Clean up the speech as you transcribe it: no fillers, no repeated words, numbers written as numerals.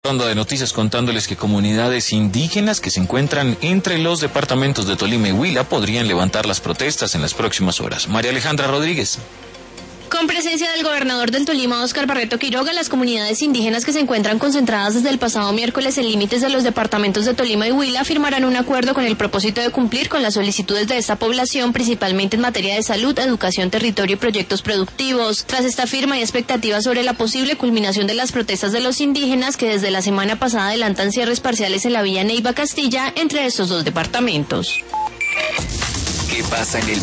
Ronda de noticias contándoles que comunidades indígenas que se encuentran entre los departamentos de Tolima y Huila podrían levantar las protestas en las próximas horas. María Alejandra Rodríguez. Con presencia del gobernador del Tolima, Óscar Barreto Quiroga, las comunidades indígenas que se encuentran concentradas desde el pasado miércoles en límites de los departamentos de Tolima y Huila firmarán un acuerdo con el propósito de cumplir con las solicitudes de esta población, principalmente en materia de salud, educación, territorio y proyectos productivos. Tras esta firma hay expectativas sobre la posible culminación de las protestas de los indígenas que desde la semana pasada adelantan cierres parciales en la vía Neiva Castilla entre estos dos departamentos. ¿Qué pasa en el